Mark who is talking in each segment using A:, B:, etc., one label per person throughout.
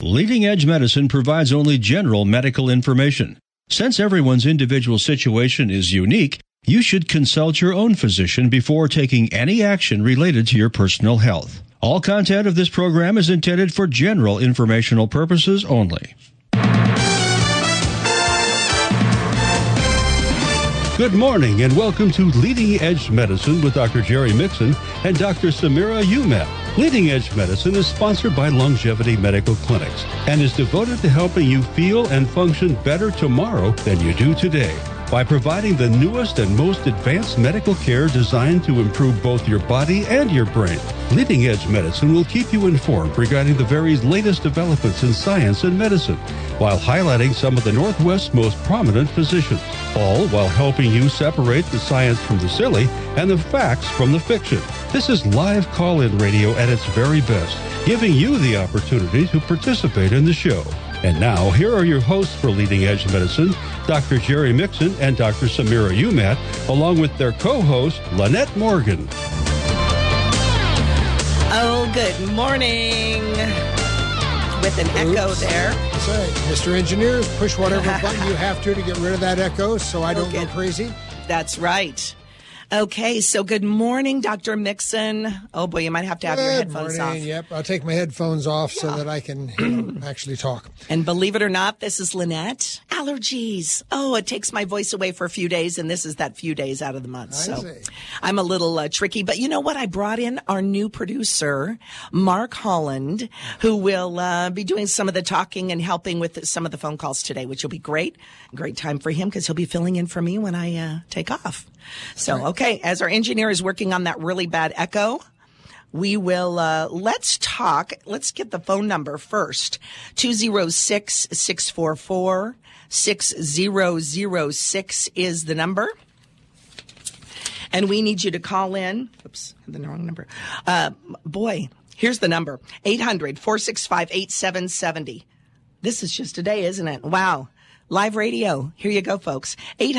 A: Leading Edge Medicine provides only general medical information. Since everyone's individual situation is unique, you should consult your own physician before taking any action related to your personal health. All content of this program is intended for general informational purposes only. Good morning and welcome to Leading Edge Medicine with Dr. Jerry Mixon and Dr. Samira Umat. Leading Edge Medicine is sponsored by Longevity Medical Clinics and is devoted to helping you feel and function better tomorrow than you do today by providing the newest and most advanced medical care designed to improve both your body and your brain. Leading Edge Medicine will keep you informed regarding the very latest developments in science and medicine, while highlighting some of the Northwest's most prominent physicians, all while helping you separate the science from the silly and the facts from the fiction. This is live call-in radio at its very best, giving you the opportunity to participate in the show. And now, here are your hosts for Leading Edge Medicine, Dr. Jerry Mixon and Dr. Samira Umat, along with their co-host, Lynette Morgan.
B: Oh, good morning. With an echo there.
C: That's right. Mr. Engineer, push whatever button you have to get rid of that echo so I don't go crazy.
B: That's right. Okay, so good morning, Dr. Mixon. Oh, boy, you might have to have your headphones off.
C: Yep, I'll take my headphones off so that I can actually talk.
B: And believe it or not, this is Lynette. Allergies. Oh, it takes my voice away for a few days, and this is that few days out of the month. So I'm a little tricky. But you know what? I brought in our new producer, Mark Holland, who will be doing some of the talking and helping with some of the phone calls today, which will be great. Great time for him because he'll be filling in for me when I take off. So, okay, as our engineer is working on that really bad echo, we will, let's talk. Let's get the phone number first. 206-644-6006 is the number. And we need you to call in. Oops, I had the wrong number. Here's the number. 800-465-8770. This is just today, isn't it? Wow. Live radio. Here you go, folks.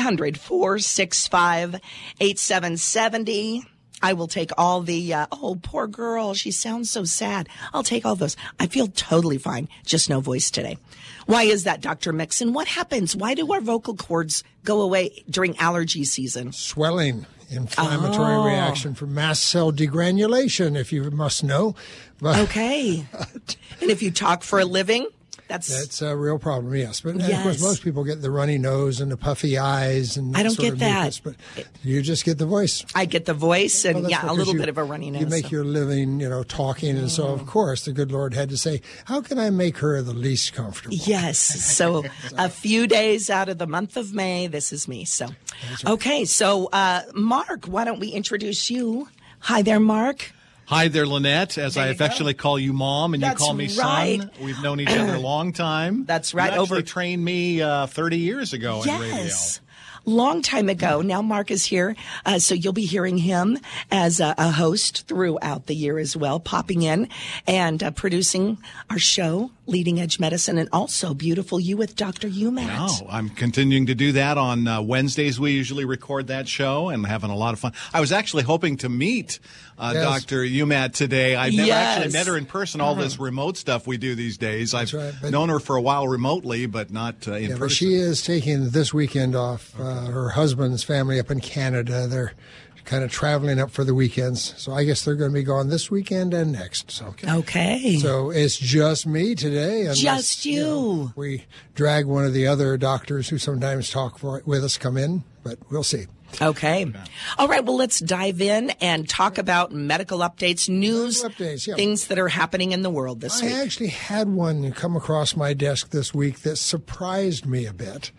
B: 800-465-8770. I will take all the, oh, poor girl. She sounds so sad. I'll take all those. I feel totally fine. Just no voice today. Why is that, Dr. Mixon? What happens? Why do our vocal cords go away during allergy season?
C: Swelling. Inflammatory reaction from mast cell degranulation, if you must know. But,
B: okay. And if you talk for a living?
C: That's a real problem, yes. But of course, most people get the runny nose and the puffy eyes. And
B: I don't get that.
C: Mucus, but you just get the voice.
B: I get the voice and, a little bit of a runny nose.
C: You make your living, talking. And so, of course, the good Lord had to say, how can I make her the least comfortable?
B: Yes. So a few days out of the month of May, this is me. So, right. Okay. So, Mark, why don't we introduce you? Hi there, Mark.
D: Hi there, Lynette, as I affectionately call you Mom, and you call me Son. We've known each other a long time.
B: That's right.
D: You actually trained me 30 years ago in radio.
B: Long time ago. Now Mark is here, so you'll be hearing him as a host throughout the year as well, popping in and producing our show, Leading Edge Medicine, and also Beautiful You with Dr. Umat.
D: No, I'm continuing to do that on Wednesdays. We usually record that show and having a lot of fun. I was actually hoping to meet Dr. Umat today. I've never actually met her in person, all this remote stuff we do these days. I've known her for a while remotely, but not in person.
C: But she is taking this weekend off. Her husband's family up in Canada, they're kind of traveling up for the weekends. So I guess they're going to be gone this weekend and next. So,
B: okay.
C: So it's just me today. Unless,
B: just you.
C: We drag one of the other doctors who sometimes talk with us come in, but we'll see.
B: Okay. All right. Well, let's dive in and talk about medical updates, news, things that are happening in the world this week.
C: I actually had one come across my desk this week that surprised me a bit.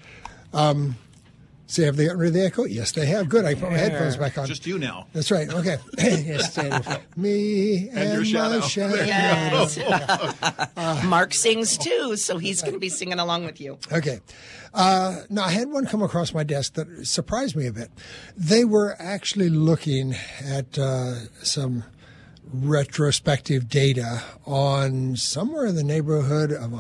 C: See, have they gotten rid of the echo? Yes, they have. Good. I put my headphones back on.
D: Just you now.
C: That's right. Okay. Yes, me and
D: your shadow.
C: My shadow.
B: Yes. Mark sings too, so he's going to be singing along with you.
C: Okay. Now, I had one come across my desk that surprised me a bit. They were actually looking at some retrospective data on somewhere in the neighborhood of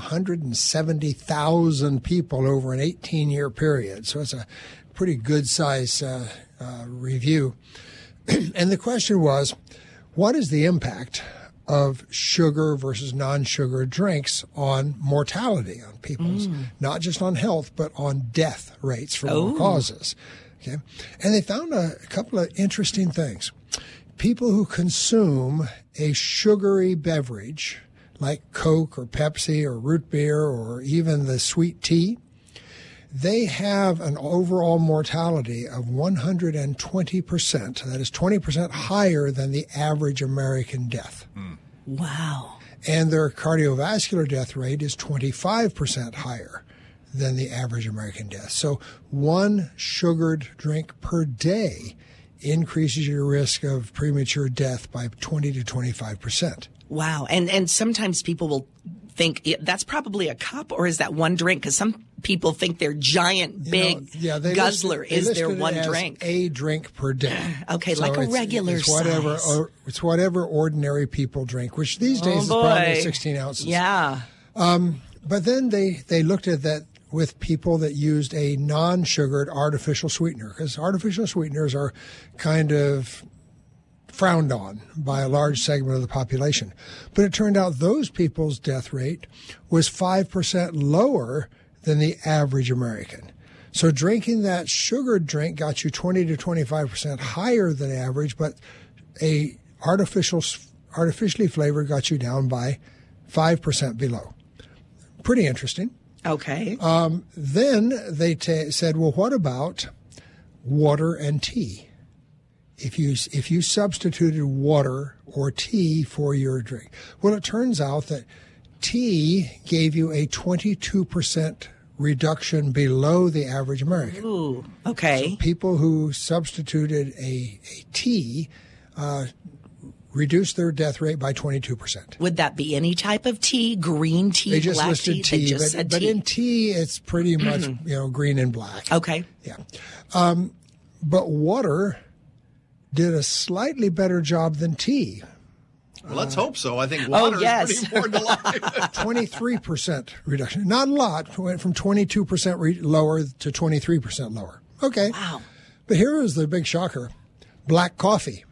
C: 170,000 people over an 18-year period. So it's a pretty good size review. And the question was, what is the impact of sugar versus non-sugar drinks on mortality on people's, not just on health, but on death rates from all causes. Okay, and they found a couple of interesting things. People who consume a sugary beverage like Coke or Pepsi or root beer or even the sweet tea, they have an overall mortality of 120%. That is 20% higher than the average American death.
B: Wow.
C: And their cardiovascular death rate is 25% higher than the average American death. So one sugared drink per day increases your risk of premature death by 20 to 25%.
B: Wow. And sometimes people will think that's probably a cup, or is that one drink? Because some people think their giant big guzzler is their one drink.
C: A drink per day.
B: Okay, so like a regular size.
C: It's whatever ordinary people drink, which these days is probably 16 ounces.
B: Yeah.
C: But then they looked at that with people that used a non-sugared artificial sweetener, because artificial sweeteners are kind of frowned on by a large segment of the population. But it turned out those people's death rate was 5% lower than the average American. So drinking that sugared drink got you 20 to 25% higher than average, but a artificially flavored got you down by 5% below. Pretty interesting.
B: Okay.
C: Then they said, well, what about water and tea? If you substituted water or tea for your drink. Well, it turns out that tea gave you a 22% reduction below the average American.
B: Ooh, okay.
C: So people who substituted a tea reduced their death rate by 22%.
B: Would that be any type of tea? Green tea,
C: they just
B: black
C: listed
B: tea?
C: They
B: just
C: said tea. But in tea, it's pretty much green and black.
B: Okay.
C: Yeah. But water did a slightly better job than tea.
D: Well, let's hope so. I think water is pretty important to life.
C: 23% reduction. Not a lot. Went from 22% lower to 23% lower. Okay.
B: Wow.
C: But here is the big shocker. Black coffee,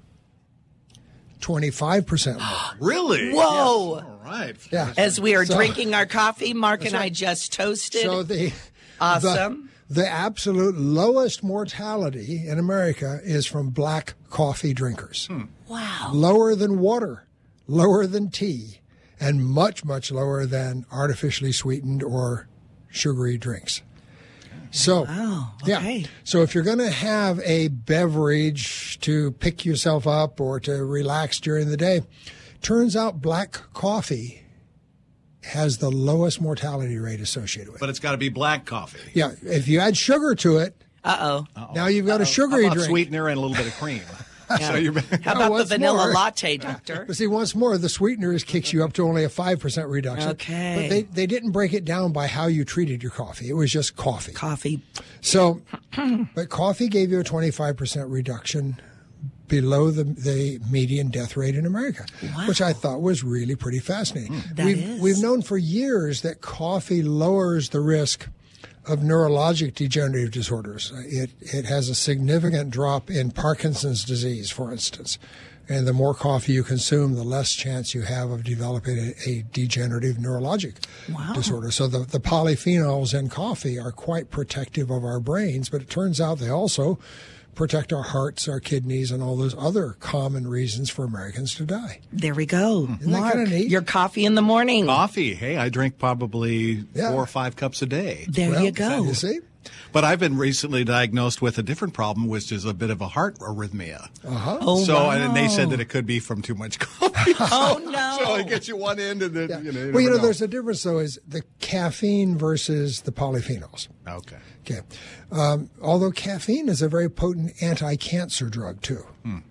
C: 25% lower.
D: Really?
B: Whoa.
D: Yes. All right.
C: Yeah.
B: As we are drinking our coffee, Mark and I just toasted.
C: So
B: awesome.
C: The absolute lowest mortality in America is from black coffee drinkers.
B: Wow.
C: Lower than water, lower than tea, and much, much lower than artificially sweetened or sugary drinks. So,
B: okay.
C: So if you're going to have a beverage to pick yourself up or to relax during the day, turns out black coffee has the lowest mortality rate associated with it.
D: But it's got to be black coffee.
C: Yeah, if you add sugar to it, now you've got a sugary drink.
D: Sweetener and a little bit of cream.
B: So how about the vanilla latte, doctor?
C: But see, once more, the sweetener kicks you up to only a 5% reduction.
B: Okay.
C: But they didn't break it down by how you treated your coffee. It was just coffee.
B: Coffee.
C: So, but coffee gave you a 25% reduction below the median death rate in America, which I thought was really pretty fascinating. We've known for years that coffee lowers the risk of neurologic degenerative disorders. It has a significant drop in Parkinson's disease, for instance. And the more coffee you consume, the less chance you have of developing a degenerative neurologic disorder. So the polyphenols in coffee are quite protective of our brains, but it turns out they also protect our hearts, our kidneys, and all those other common reasons for Americans to die.
B: There we go.
C: Isn't
B: Mark,
C: that kind of neat?
B: Your coffee in the morning.
D: Coffee. Hey, I drink probably 4 or 5 cups a day.
B: There you go.
C: You see?
D: But I've been recently diagnosed with a different problem, which is a bit of a heart arrhythmia.
B: Oh,
D: so, and they said that it could be from too much coffee.
B: Oh, no.
D: So it gets you one end and then,
C: Well, there's a difference, though, is the caffeine versus the polyphenols.
D: Okay.
C: Although caffeine is a very potent anti-cancer drug, too.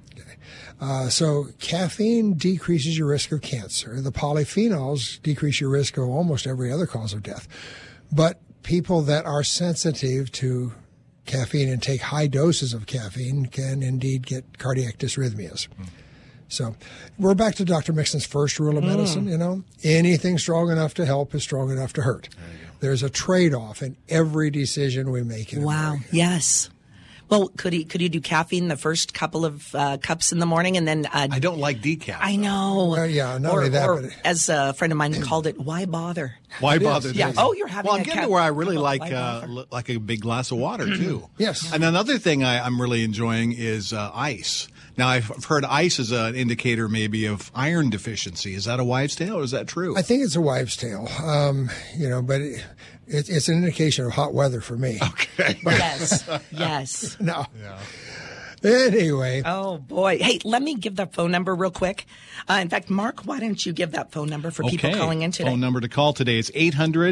C: So caffeine decreases your risk of cancer. The polyphenols decrease your risk of almost every other cause of death. But people that are sensitive to caffeine and take high doses of caffeine can indeed get cardiac dysrhythmias. So we're back to Dr. Mixon's first rule of medicine, anything strong enough to help is strong enough to hurt. There's a trade-off in every decision we make in America.
B: Yes. Well, could he do caffeine the first couple of cups in the morning, and then
D: I don't like decaf.
B: I know.
C: Well, yeah, not
B: or,
C: only that,
B: or
C: but
B: as a friend of mine called it, why bother?
D: Why bother?
B: Yeah. Oh, you're having.
D: Well, I'm getting to where I really like a big glass of water too.
C: Yes.
D: And another thing I'm really enjoying is ice. Now, I've heard ice is an indicator maybe of iron deficiency. Is that a wives' tale, or is that true?
C: I think it's a wives' tale. But it's an indication of hot weather for me.
D: Okay.
B: Yes.
C: No. Yeah. Anyway.
B: Oh, boy. Hey, let me give that phone number real quick. In fact, Mark, why don't you give that phone number for people calling in today?
D: Phone number to call today is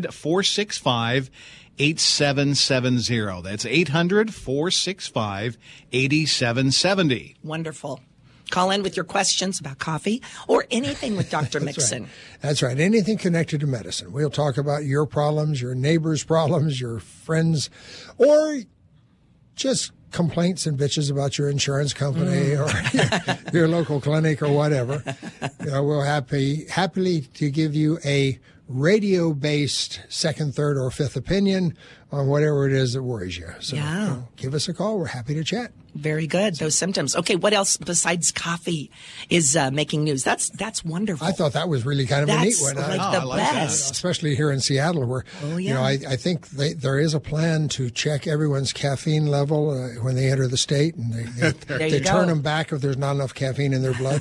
D: 800-465-8770. That's 800-465-8770.
B: Wonderful. Call in with your questions about coffee or anything with Dr. Mixon.
C: Right. That's right. Anything connected to medicine. We'll talk about your problems, your neighbor's problems, your friends, or just complaints and bitches about your insurance company or your local clinic or whatever. We'll happily to give you a radio-based second, third, or fifth opinion on whatever it is that worries you. So give us a call. We're happy to chat.
B: Very good. Those symptoms. Okay, what else besides coffee is making news? That's wonderful.
C: I thought that was really kind of a neat one.
B: That's like the best.
C: Especially here in Seattle where, I think there is a plan to check everyone's caffeine level when they enter the state, and they turn them back if there's not enough caffeine in their blood.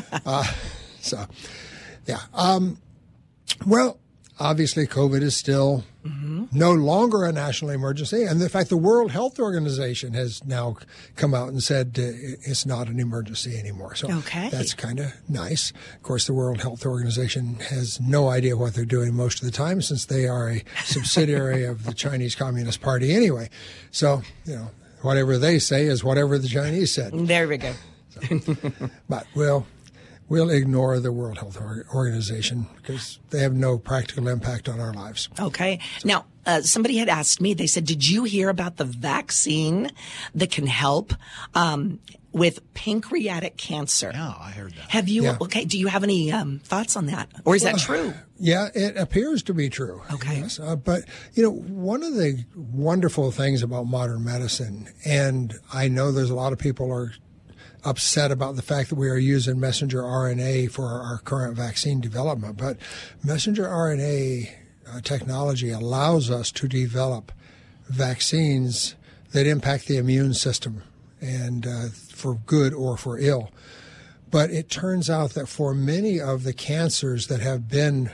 C: Well, obviously COVID is still no longer a national emergency. And in fact, the World Health Organization has now come out and said it's not an emergency anymore. So that's kind of nice. Of course, the World Health Organization has no idea what they're doing most of the time, since they are a subsidiary of the Chinese Communist Party anyway. So, whatever they say is whatever the Chinese said.
B: There we go.
C: But we'll ignore the World Health Organization because they have no practical impact on our lives.
B: Okay. Now, somebody had asked me, they said, did you hear about the vaccine that can help with pancreatic cancer?
D: Yeah, I heard that.
B: Have you? Yeah. Okay. Do you have any thoughts on that? Or is that true?
C: Yeah, it appears to be true.
B: Okay.
C: Yes. But, one of the wonderful things about modern medicine, and I know there's a lot of people are upset about the fact that we are using messenger RNA for our current vaccine development. But messenger RNA technology allows us to develop vaccines that impact the immune system, and for good or for ill. But it turns out that for many of the cancers that have been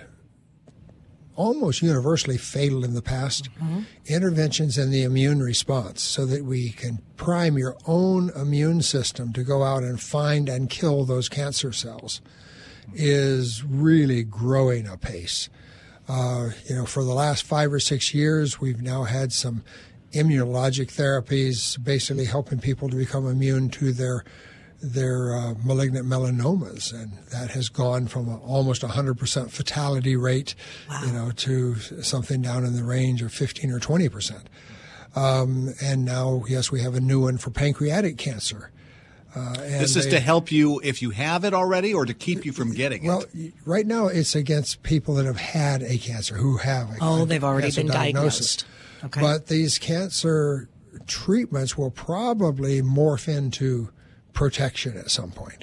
C: almost universally fatal in the past, interventions in the immune response so that we can prime your own immune system to go out and find and kill those cancer cells is really growing apace. For the last 5 or 6 years, we've now had some immunologic therapies basically helping people to become immune to their malignant melanomas, and that has gone from almost 100% fatality rate, to something down in the range of 15 or 20%. And now, yes, we have a new one for pancreatic cancer.
D: This is to help you if you have it already, or to keep you from getting it?
C: Well, right now it's against people that have had a cancer, who have
B: they've already been diagnosed. Okay.
C: But these cancer treatments will probably morph into protection at some point.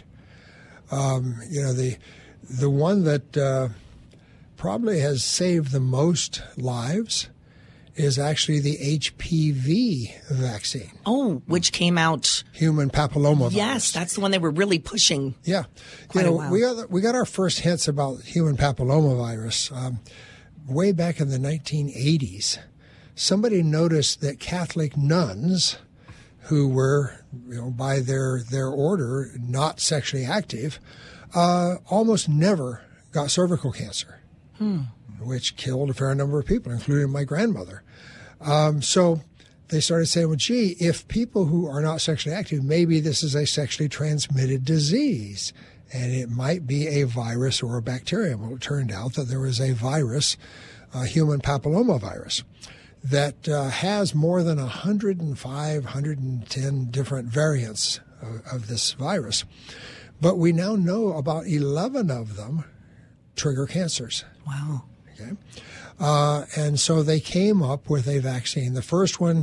C: The one that probably has saved the most lives is actually the HPV vaccine.
B: Oh, which came out.
C: Human papillomavirus.
B: Yes, that's the one they were really pushing.
C: Yeah.
B: Quite a while.
C: We got our first hints about human papillomavirus way back in the 1980s. Somebody noticed that Catholic nuns who were, by their order, not sexually active, almost never got cervical cancer, which killed a fair number of people, including my grandmother. So they started saying, well, gee, if people who are not sexually active, maybe this is a sexually transmitted disease, and it might be a virus or a bacterium. Well, it turned out that there was a virus, human papillomavirus, that has more than 105, 110 different variants of this virus. But we now know about 11 of them trigger cancers.
B: Wow.
C: Okay. And so they came up with a vaccine. The first one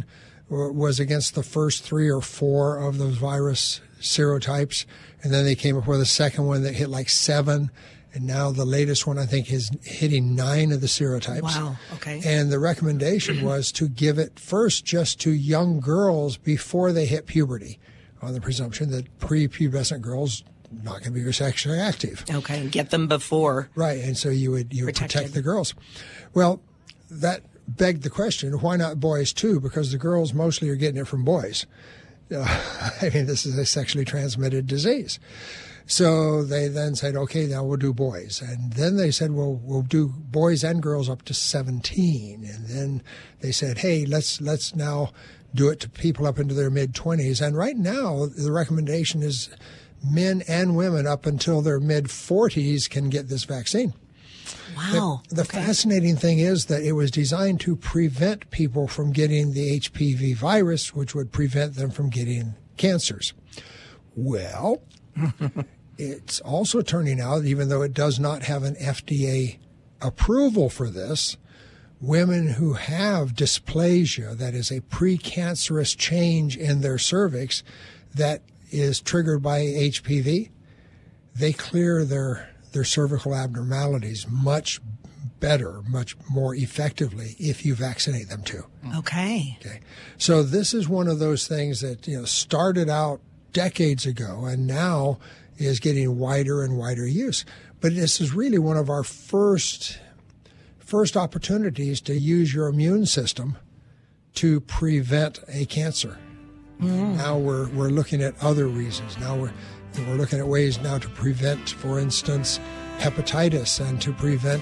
C: was against the first 3 or 4 of those virus serotypes. And then they came up with a second one that hit like 7. And now the latest one, I think, is hitting 9 of the serotypes.
B: Wow, okay.
C: And the recommendation was to give it first just to young girls before they hit puberty, on the presumption that prepubescent girls not going to be sexually active.
B: Okay, get them before.
C: Right, and so you would protect the girls. Well, that begged the question, why not boys too? Because the girls mostly are getting it from boys. I mean, this is a sexually transmitted disease. So they then said, okay, now we'll do boys. And then they said, well, we'll do boys and girls up to 17. And then they said, hey, let's now do it to people up into their mid-20s. And right now, the recommendation is men and women up until their mid-40s can get this vaccine.
B: Wow.
C: The fascinating thing is that it was designed to prevent people from getting the HPV virus, which would prevent them from getting cancers. Well, it's also turning out, even though it does not have an FDA approval for this, women who have dysplasia, that is a precancerous change in their cervix that is triggered by HPV, they clear their cervical abnormalities much better, much more effectively if you vaccinate them too.
B: Okay.
C: So this is one of those things that started out decades ago and now is getting wider and wider use. But this is really one of our first opportunities to use your immune system to prevent a cancer. Now we're looking at other reasons. Now we're looking at ways now to prevent, for instance, hepatitis and to prevent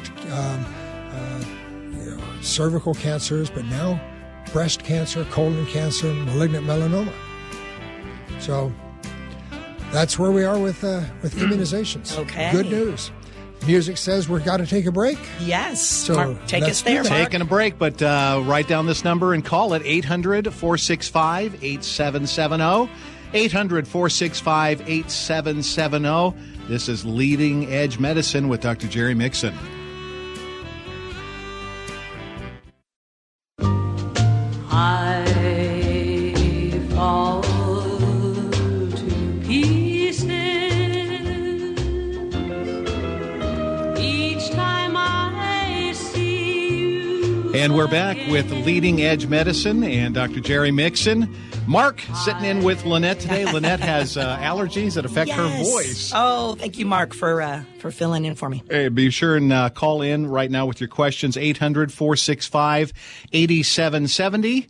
C: cervical cancers, but now breast cancer, colon cancer, malignant melanoma. So that's where we are with immunizations.
B: Okay.
C: Good news. Music says we've got to take a break.
B: Yes.
C: So
B: Mark, take us there, Mark.
D: Taking a break, but write down this number and call it 800-465-8770. 800-465-8770. This is Leading Edge Medicine with Dr. Jerry Mixon.
E: I fall to pieces each time I see you.
D: And we're back with Leading Edge Medicine and Dr. Jerry Mixon. Mark sitting in with Lynette today. Lynette has allergies that affect her voice.
B: Oh, thank you, Mark, for filling in for me.
D: Hey, be sure and call in right now with your questions. 800-465-8770.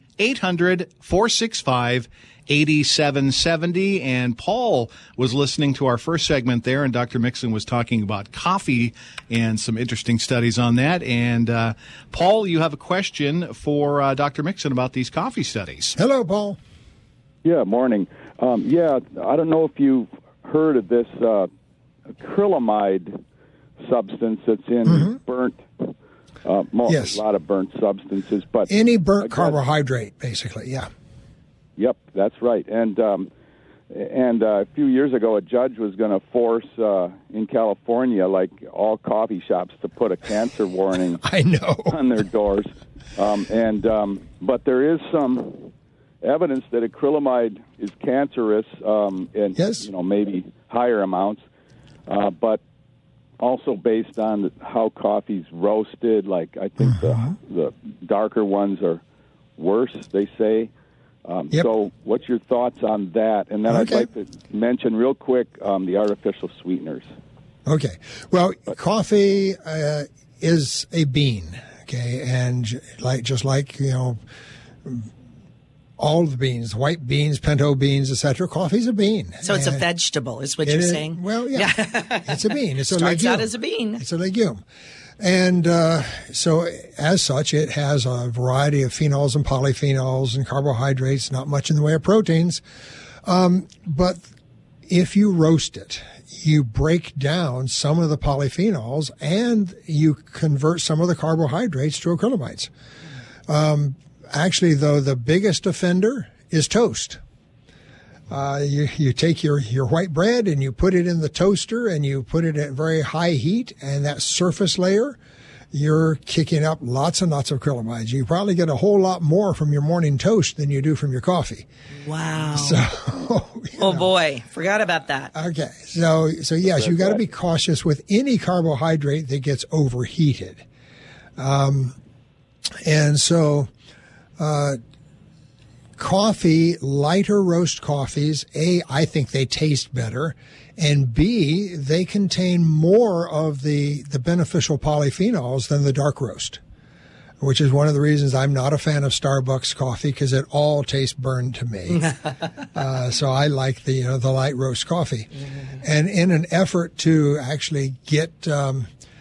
D: 800-465-8770. And Paul was listening to our first segment there, and Dr. Mixon was talking about coffee and some interesting studies on that. And Paul, you have a question for Dr. Mixon about these coffee studies.
C: Hello, Paul.
F: Yeah, morning. I don't know if you've heard of this acrylamide substance that's in burnt,
C: Yes.
F: a lot of burnt substances. But
C: any burnt carbohydrate, basically, yeah.
F: Yep, that's right. And a few years ago, a judge was going to force in California, like all coffee shops, to put a cancer warning
C: I know.
F: on their doors. But there is some evidence that acrylamide is cancerous, and
C: yes.
F: Maybe higher amounts, but also based on how coffee's roasted. Like I think the darker ones are worse, they say.
C: Yep.
F: So what's your thoughts on that? And then I'd like to mention real quick the artificial sweeteners.
C: Okay. Well, coffee is a bean, okay? And just like all the beans, white beans, pinto beans, etc. Coffee's a bean.
B: So it's a vegetable, is what you're saying?
C: Well, yeah. It's a bean. It's a legume.
B: Starts out as a bean.
C: It's a legume. And so as such, it has a variety of phenols and polyphenols and carbohydrates, not much in the way of proteins. But if you roast it, you break down some of the polyphenols and you convert some of the carbohydrates to acrylamides. Actually, though, the biggest offender is toast. You take your white bread and you put it in the toaster and you put it at very high heat, and that surface layer you're kicking up lots and lots of acrylamides. You probably get a whole lot more from your morning toast than you do from your coffee.
B: Wow.
C: So,
B: boy, forgot about that.
C: Okay. So yes, you got to be cautious with any carbohydrate that gets overheated. And so, coffee, lighter roast coffees, A, I think they taste better, and B, they contain more of the beneficial polyphenols than the dark roast, which is one of the reasons I'm not a fan of Starbucks coffee, because it all tastes burned to me. So I like the light roast coffee. Mm-hmm. And in an effort to actually get the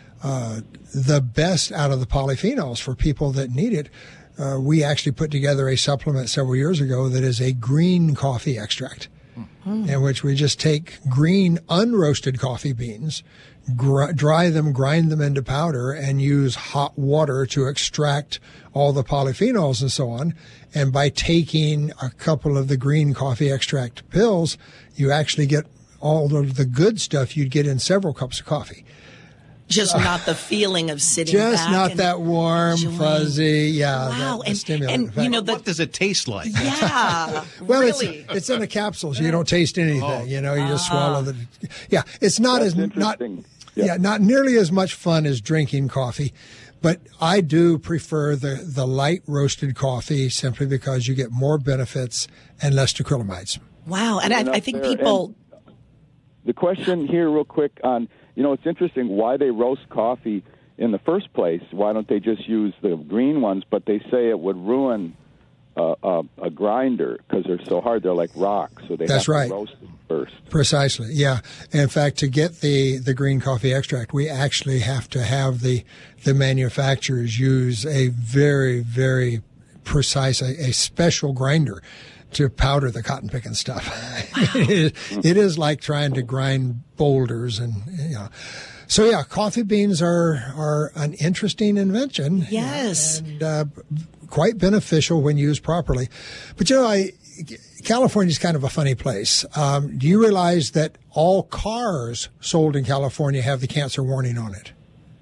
C: best out of the polyphenols for people that need it, we actually put together a supplement several years ago that is a green coffee extract, in which we just take green unroasted coffee beans, dry them, grind them into powder, and use hot water to extract all the polyphenols and so on. And by taking a couple of the green coffee extract pills, you actually get all of the good stuff you'd get in several cups of coffee.
B: Just not the feeling of sitting
C: just
B: back.
C: Not
B: and
C: that warm,
B: enjoying.
C: Fuzzy,
B: Wow.
C: the stimulant effect.
D: What does it taste like?
B: Yeah,
C: well,
B: really.
C: it's in a capsule, so you don't taste anything. You just swallow the. Yeah, it's not
F: That's
C: not
F: Yeah.
C: not nearly as much fun as drinking coffee, but I do prefer the light roasted coffee simply because you get more benefits and less acrylamides.
B: Wow, and I think people.
F: And the question here, real quick, on it's interesting why they roast coffee in the first place. Why don't they just use the green ones? But they say it would ruin a grinder because they're so hard. They're like rocks, so they have to roast them first.
C: Precisely, yeah. In fact, to get the green coffee extract, we actually have to have the manufacturers use a very, very precise, a special grinder to powder the cotton picking stuff. Wow. It is like trying to grind boulders, and So yeah, coffee beans are an interesting invention.
B: Yes,
C: and quite beneficial when used properly. But California is kind of a funny place. Do you realize that all cars sold in California have the cancer warning on it?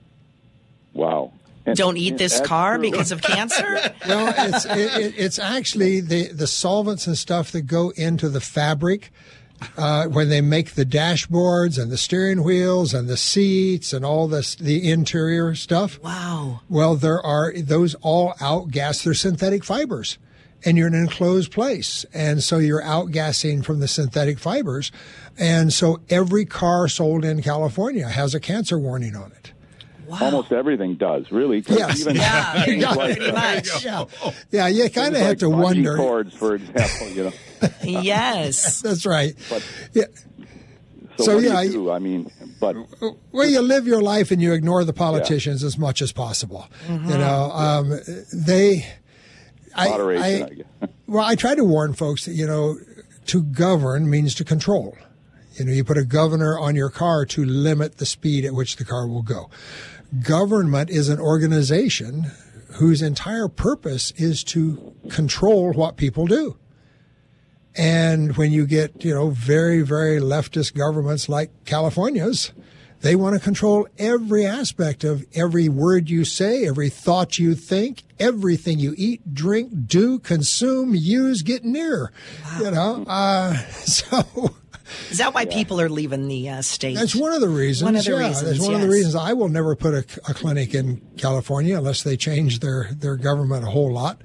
F: Wow.
B: Don't eat this car because of cancer?
C: Well, it's actually the solvents and stuff that go into the fabric when they make the dashboards and the steering wheels and the seats and all the interior stuff.
B: Wow.
C: Well, those all outgas. They're synthetic fibers, and you're in an enclosed place, and so you're outgassing from the synthetic fibers, and so every car sold in California has a cancer warning on it.
B: Wow.
F: Almost everything does, really.
C: Yes.
F: Even
B: pretty much.
C: Yeah, you kind of have to wonder.
F: Cords, for example,
B: Yes.
C: That's right.
F: But,
C: yeah.
F: So what do you do? I mean, but
C: well, you live your life and you ignore the politicians as much as possible.
B: Mm-hmm.
F: Moderation, I guess.
C: Well, I try to warn folks that to govern means to control. You put a governor on your car to limit the speed at which the car will go. Government is an organization whose entire purpose is to control what people do. And when you get, very, very leftist governments like California's, they want to control every aspect of every word you say, every thought you think, everything you eat, drink, do, consume, use, get near.
B: Wow.
C: So...
B: Is that why people are leaving the state?
C: That's one of the reasons.
B: One of the reasons,
C: that's one of the reasons. I will never put a clinic in California unless they change their government a whole lot.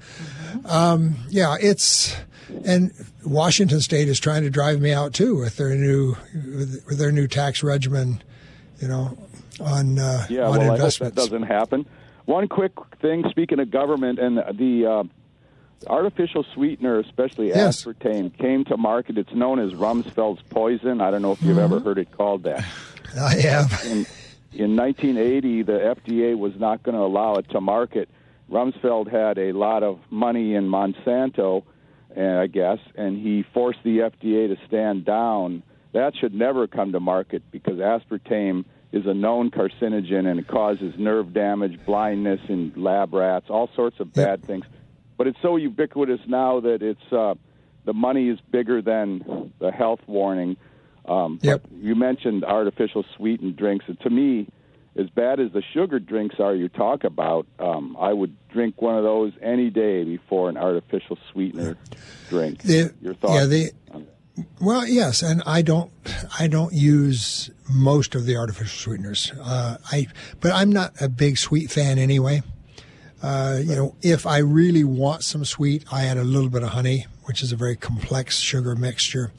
C: Mm-hmm. And Washington State is trying to drive me out too with their new tax regimen, on investments.
F: I hope that doesn't happen. One quick thing, speaking of government, and the artificial sweetener, especially aspartame, came to market. It's known as Rumsfeld's poison. I don't know if you've ever heard it called that.
C: I have.
F: In 1980, the FDA was not going to allow it to market. Rumsfeld had a lot of money in Monsanto, I guess, and he forced the FDA to stand down. That should never come to market because aspartame is a known carcinogen and it causes nerve damage, blindness in lab rats, all sorts of bad things. But it's so ubiquitous now that it's the money is bigger than the health warning. But you mentioned artificial sweetened drinks, and to me, as bad as the sugar drinks are you talk about, I would drink one of those any day before an artificial sweetener drink. Your thoughts?
C: Well, yes, and I don't use most of the artificial sweeteners. But I'm not a big sweet fan anyway. If I really want some sweet, I add a little bit of honey, which is a very complex sugar mixture.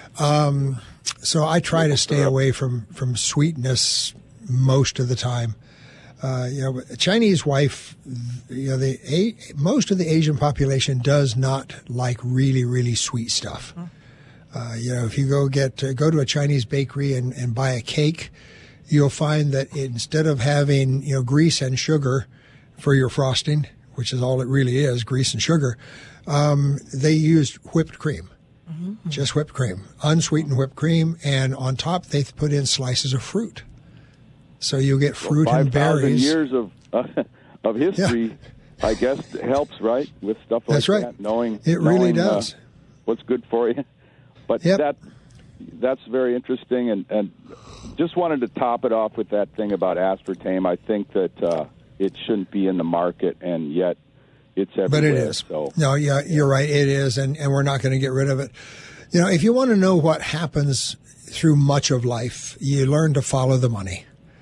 C: So I try to stay away from sweetness most of the time. A Chinese wife, most of the Asian population does not like really, really sweet stuff. If you go to a Chinese bakery and buy a cake, you'll find that instead of having, grease and sugar for your frosting, which is all it really is, grease and sugar, they used whipped cream. Mm-hmm. Just whipped cream, unsweetened whipped cream, and on top they put in slices of fruit. So you get fruit and berries.
F: 5,000 years of history, I guess, helps, right, with stuff like
C: That's right.
F: that. Knowing
C: really does.
F: What's good for you. But that's very interesting, and just wanted to top it off with that thing about aspartame. I think that it shouldn't be in the market, and yet it's everywhere.
C: But it is.
F: So.
C: No, yeah, you're right. It is, and we're not going to get rid of it. If you want to know what happens through much of life, you learn to follow the money.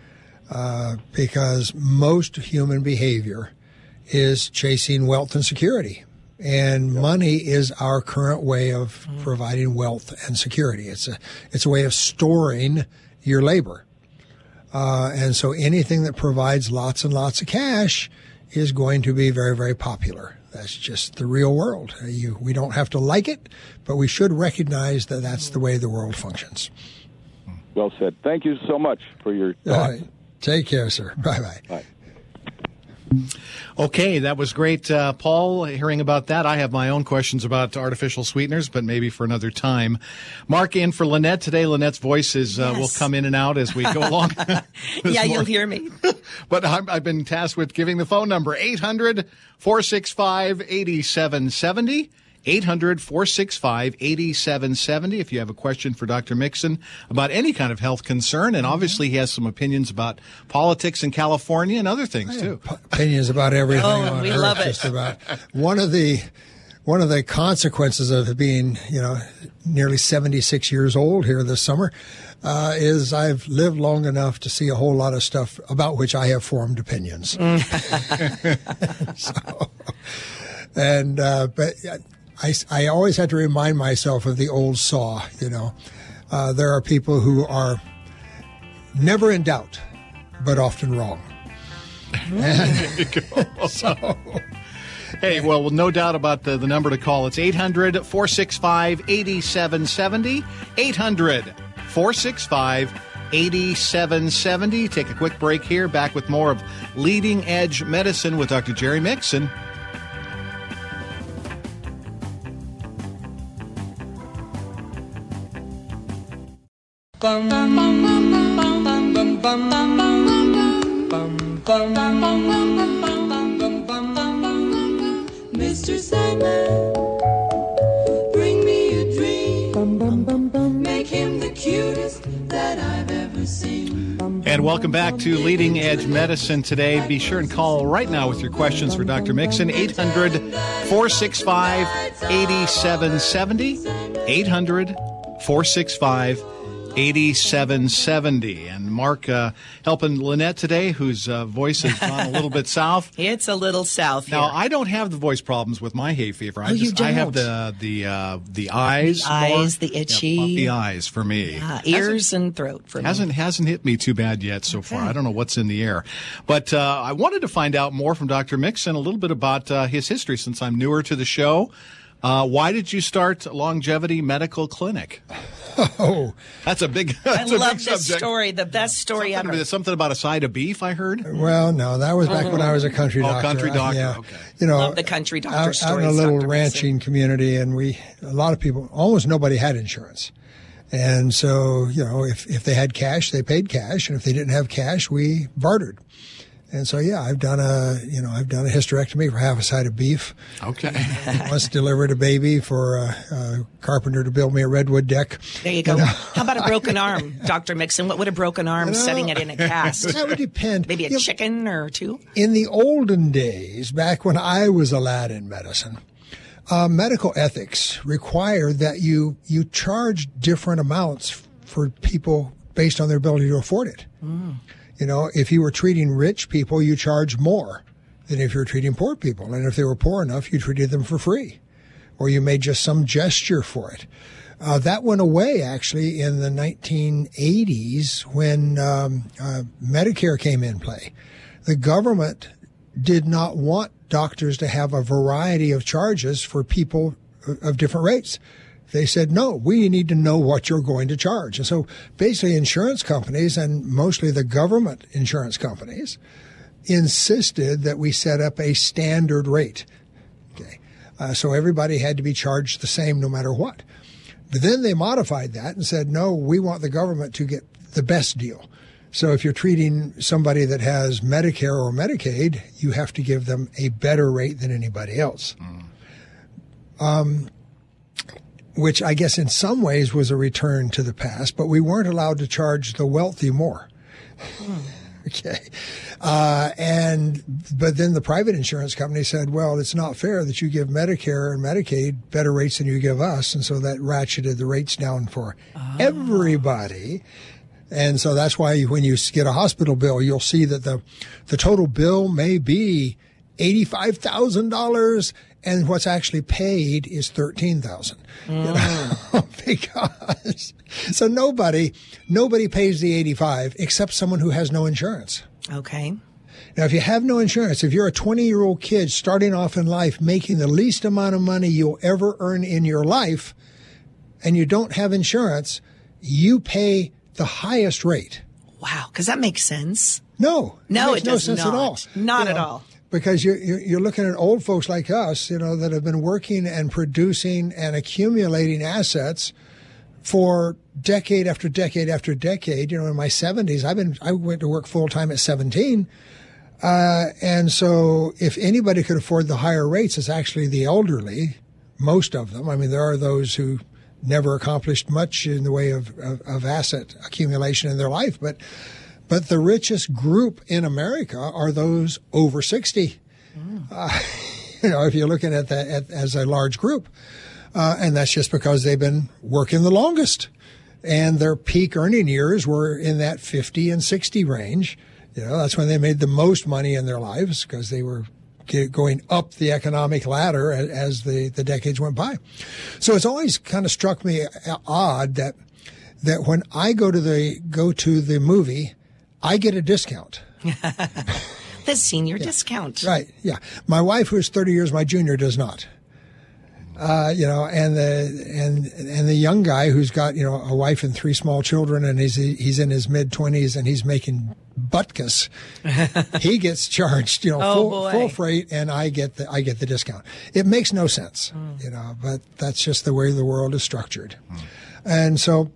C: Because most human behavior is chasing wealth and security. And money is our current way of providing wealth and security. It's a way of storing your labor. And so anything that provides lots and lots of cash is going to be very, very popular. That's just the real world. We don't have to like it, but we should recognize that that's the way the world functions.
F: Well said. Thank you so much for your thoughts.
C: All right. Take care, sir. Bye-bye.
F: Bye.
D: Okay, that was great, Paul, hearing about that. I have my own questions about artificial sweeteners, but maybe for another time. Mark in for Lynette today. Lynette's voice will come in and out as we go along.
B: You'll hear me.
D: But I've been tasked with giving the phone number, 800-465-8770. 800-465-8770 if you have a question for Dr. Mixon about any kind of health concern. And obviously he has some opinions about politics in California and other things, too.
C: Opinions about everything on
B: we
C: Earth,
B: love it.
C: just about. One of the consequences of being, nearly 76 years old here this summer is I've lived long enough to see a whole lot of stuff about which I have formed opinions. But I always have to remind myself of the old saw, there are people who are never in doubt, but often wrong.
D: Hey, well, no doubt about the number to call. It's 800-465-8770. 800-465-8770. Take a quick break here. Back with more of Leading Edge Medicine with Dr. Jerry Mixon.
E: Mr. Sandman, bring me a dream. Make him the cutest that I've ever seen.
D: And welcome back to Leading Edge Medicine today. Be sure and call right now with your questions for Dr. Mixon, 800-465-8770. 800-465-8770. And Mark helping Lynette today, whose voice has gone a little bit south.
B: It's a little south here.
D: Now, I don't have the voice problems with my hay fever.
B: You don't.
D: I have the eyes.
B: The eyes, the itchy.
D: Puffy eyes for me.
B: Ears and throat for me.
D: Hasn't hit me too bad yet so far. I don't know what's in the air. But I wanted to find out more from Dr. Mixon, a little bit about his history since I'm newer to the show. Why did you start Longevity Medical Clinic?
C: Oh,
D: that's a big.
B: I love this story. The best story ever.
D: Something about a side of beef, I heard.
C: Well, no, that was back when I was a country doctor.
D: Country doctor.
C: Yeah.
D: Okay.
B: Love the country doctor stories.
C: Out in a little
B: Dr.
C: ranching community, and a lot of people, almost nobody had insurance. And so, if they had cash, they paid cash, and if they didn't have cash, we bartered. And so, yeah, I've done a hysterectomy for half a side of beef.
D: Okay.
C: Once delivered a baby for a carpenter to build me a redwood deck.
B: There you go. How about a broken arm, Dr. Mixon? What would a broken arm setting it in a cast?
C: That would depend.
B: Maybe a chicken or two?
C: In the olden days, back when I was a lad in medicine, medical ethics required that you charge different amounts for people based on their ability to afford it. Mm. You know, if you were treating rich people, you charged more than if you were treating poor people. And if they were poor enough, you treated them for free, or you made just some gesture for it. That went away, actually, in the 1980s when Medicare came in play. The government did not want doctors to have a variety of charges for people of different rates. They said, no, we need to know what you're going to charge. And so basically insurance companies, and mostly the government insurance companies, insisted that we set up a standard rate. Okay, so everybody had to be charged the same no matter what. But then they modified that and said, no, we want the government to get the best deal. So if you're treating somebody that has Medicare or Medicaid, you have to give them a better rate than anybody else. Which I guess in some ways was a return to the past, but we weren't allowed to charge the wealthy more. Okay. But then the private insurance company said, well, it's not fair that you give Medicare and Medicaid better rates than you give us. And so that ratcheted the rates down for everybody. And so that's why when you get a hospital bill, you'll see that the total bill may be $85,000 and what's actually paid is $13,000. You know? Because so nobody pays the 85 except someone who has no insurance.
B: Okay.
C: Now, if you have no insurance, if you're a 20-year-old kid starting off in life making the least amount of money you'll ever earn in your life, and you don't have insurance, you pay the highest rate.
B: Wow, because that makes sense.
C: No,
B: it does
C: no sense
B: not.
C: at all.
B: Not at all.
C: Because you're looking at old folks like us, you know, that have been working and producing and accumulating assets for decade after decade after decade. You know, in my 70s, I went to work full time at 17. And so if anybody could afford the higher rates, it's actually the elderly, most of them. I mean, there are those who never accomplished much in the way of asset accumulation in their life, but the richest group in America are those over 60. You know, if you're looking at that as a large group. And that's just because they've been working the longest. And their peak earning years were in that 50 and 60 range. You know, that's when they made the most money in their lives because they were going up the economic ladder as the decades went by. So it's always kind of struck me odd that when I go to the movie, I get a discount.
B: The senior discount.
C: Right. Yeah. My wife, who is 30 years my junior, does not. You know, and the young guy who's got, you know, a wife and 3 small children, and he's in his mid-20s and he's making butkus. He gets charged, you know, full freight, and I get the discount. It makes no sense, you know, but that's just the way the world is structured. And so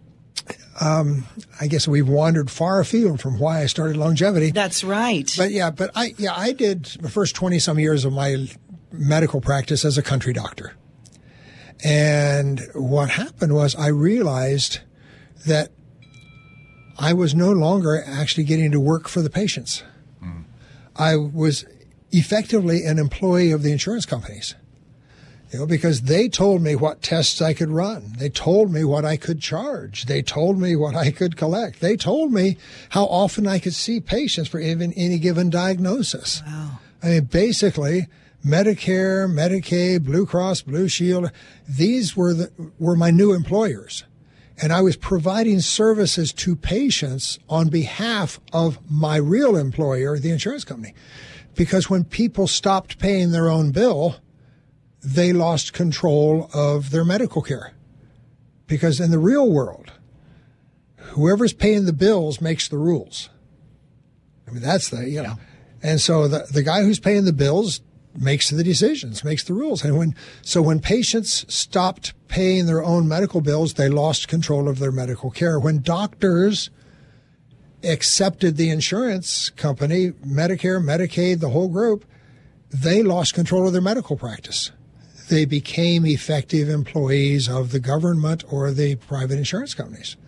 C: I guess we've wandered far afield from why I started longevity.
B: That's right.
C: But I did the first 20 some years of my medical practice as a country doctor. And what happened was I realized that I was no longer actually getting to work for the patients. I was effectively an employee of the insurance companies. You know, because they told me what tests I could run. They told me what I could charge. They told me what I could collect. They told me how often I could see patients for even any given diagnosis.
B: Wow.
C: I mean, basically, Medicare, Medicaid, Blue Cross, Blue Shield, these were my new employers. And I was providing services to patients on behalf of my real employer, the insurance company. Because when people stopped paying their own bill, they lost control of their medical care. Because in the real world, whoever's paying the bills makes the rules. I mean, that's you know. And so the guy who's paying the bills makes the decisions, makes the rules. And when patients stopped paying their own medical bills, they lost control of their medical care. When doctors accepted the insurance company, Medicare, Medicaid, the whole group, they lost control of their medical practice. They became effective employees of the government or the private insurance companies.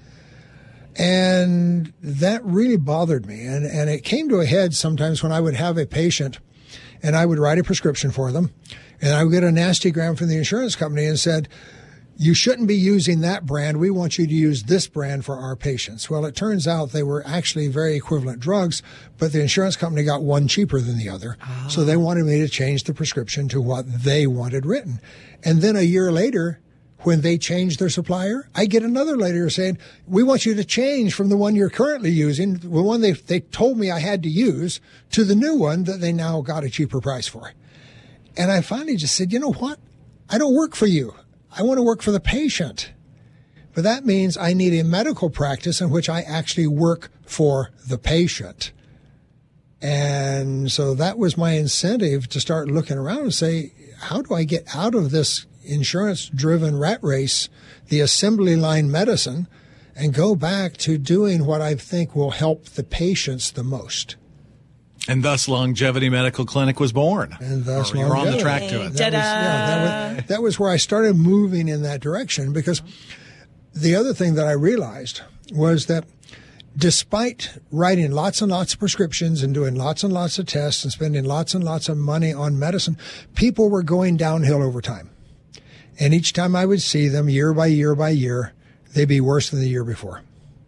C: And that really bothered me. And it came to a head sometimes when I would have a patient and I would write a prescription for them, and I would get a nasty gram from the insurance company and said, you shouldn't be using that brand. We want you to use this brand for our patients. Well, it turns out they were actually very equivalent drugs, but the insurance company got one cheaper than the other. Oh. So they wanted me to change the prescription to what they wanted written. And then a year later, when they changed their supplier, I get another letter saying, we want you to change from the one you're currently using, the one they told me I had to use, to the new one that they now got a cheaper price for. And I finally just said, you know what? I don't work for you. I want to work for the patient. But that means I need a medical practice in which I actually work for the patient. And so that was my incentive to start looking around and say, how do I get out of this insurance-driven rat race, the assembly line medicine, and go back to doing what I think will help the patients the most?
D: And thus Longevity Medical Clinic was born.
C: And thus
D: you're on the track to it.
C: That was where I started moving in that direction, because the other thing that I realized was that despite writing lots and lots of prescriptions and doing lots and lots of tests and spending lots and lots of money on medicine, people were going downhill over time. And each time I would see them year by year by year, they'd be worse than the year before.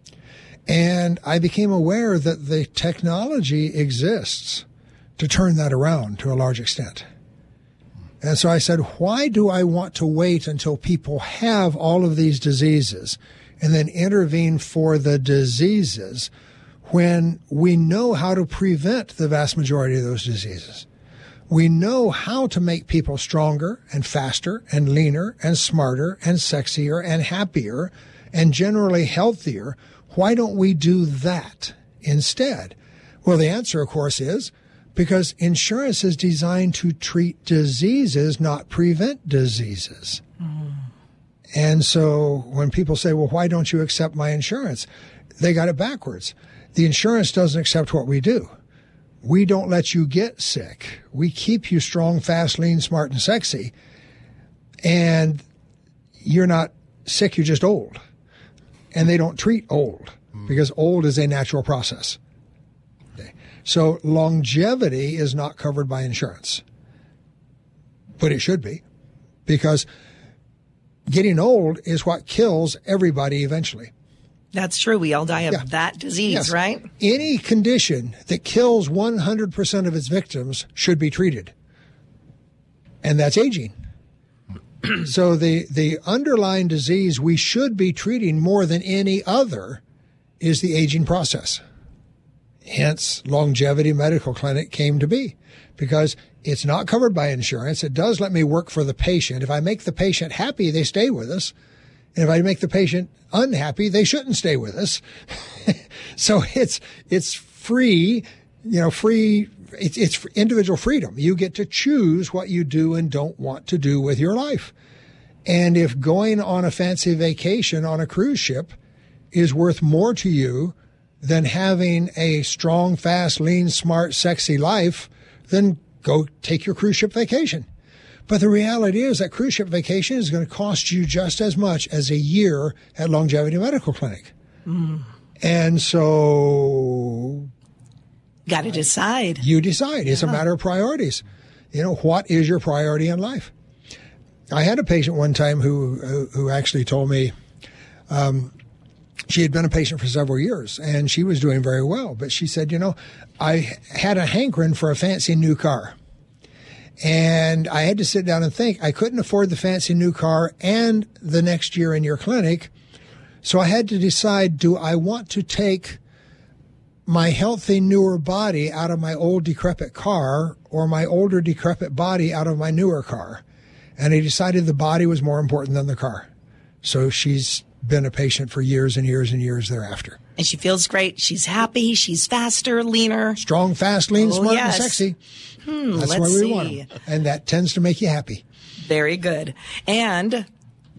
C: And I became aware that the technology exists to turn that around to a large extent. And so I said, why do I want to wait until people have all of these diseases and then intervene for the diseases when we know how to prevent the vast majority of those diseases? We know how to make people stronger and faster and leaner and smarter and sexier and happier and generally healthier. Why don't we do that instead? Well, the answer, of course, is because insurance is designed to treat diseases, not prevent diseases. Mm. And so when people say, well, why don't you accept my insurance? They got it backwards. The insurance doesn't accept what we do. We don't let you get sick. We keep you strong, fast, lean, smart, and sexy. And you're not sick, you're just old. And they don't treat old because old is a natural process. Okay. So longevity is not covered by insurance. But it should be, because getting old is what kills everybody eventually.
B: That's true. We all die of that disease,
C: yes.
B: Right?
C: Any condition that kills 100% of its victims should be treated. And that's aging. So the underlying disease we should be treating more than any other is the aging process. Hence, Longevity Medical Clinic came to be, because it's not covered by insurance. It does let me work for the patient. If I make the patient happy, they stay with us. And if I make the patient unhappy, they shouldn't stay with us. So it's free, free. It's individual freedom. You get to choose what you do and don't want to do with your life. And if going on a fancy vacation on a cruise ship is worth more to you than having a strong, fast, lean, smart, sexy life, then go take your cruise ship vacation. But the reality is that cruise ship vacation is going to cost you just as much as a year at Longevity Medical Clinic. Mm. And so
B: got to decide.
C: You decide. It's a matter of priorities. What is your priority in life? I had a patient one time who actually told me she had been a patient for several years and she was doing very well. But she said, I had a hankering for a fancy new car. And I had to sit down and think. I couldn't afford the fancy new car and the next year in your clinic. So I had to decide, do I want to take my healthy, newer body out of my old, decrepit car, or my older, decrepit body out of my newer car? And I decided the body was more important than the car. So she's been a patient for years and years and years thereafter.
B: And she feels great. She's happy. She's faster, leaner.
C: Strong, fast, lean, smart, and sexy. That's why we want them. And that tends to make you happy.
B: Very good. And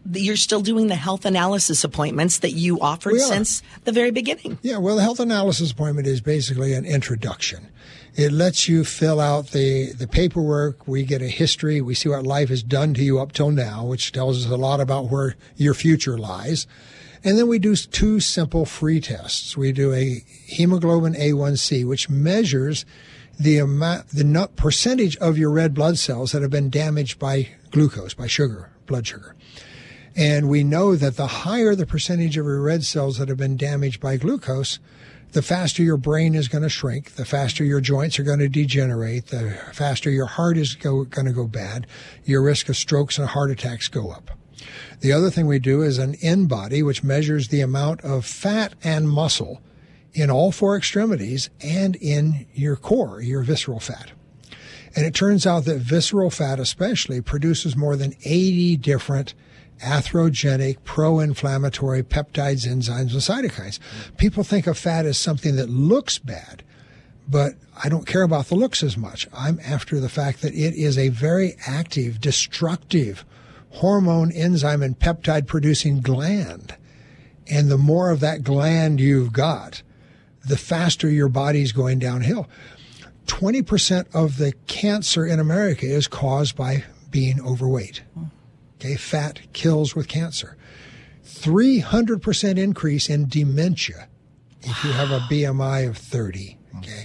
B: you're still doing the health analysis appointments that you offered since the very beginning.
C: Yeah, well, the health analysis appointment is basically an introduction. It lets you fill out the paperwork. We get a history. We see what life has done to you up till now, which tells us a lot about where your future lies. And then we do 2 simple free tests. We do a hemoglobin A1C, which measures the percentage of your red blood cells that have been damaged by glucose, by sugar, blood sugar. And we know that the higher the percentage of your red cells that have been damaged by glucose, the faster your brain is going to shrink, the faster your joints are going to degenerate, the faster your heart is going to go bad, your risk of strokes and heart attacks go up. The other thing we do is an InBody, which measures the amount of fat and muscle in all 4 extremities and in your core, your visceral fat. And it turns out that visceral fat especially produces more than 80 different atherogenic, pro-inflammatory peptides, enzymes, and cytokines. People think of fat as something that looks bad, but I don't care about the looks as much. I'm after the fact that it is a very active, destructive hormone, enzyme, and peptide-producing gland. And the more of that gland you've got, the faster your body's going downhill. 20% of the cancer in America is caused by being overweight. Okay, fat kills with cancer. 300% increase in dementia if you have a BMI of 30. Okay,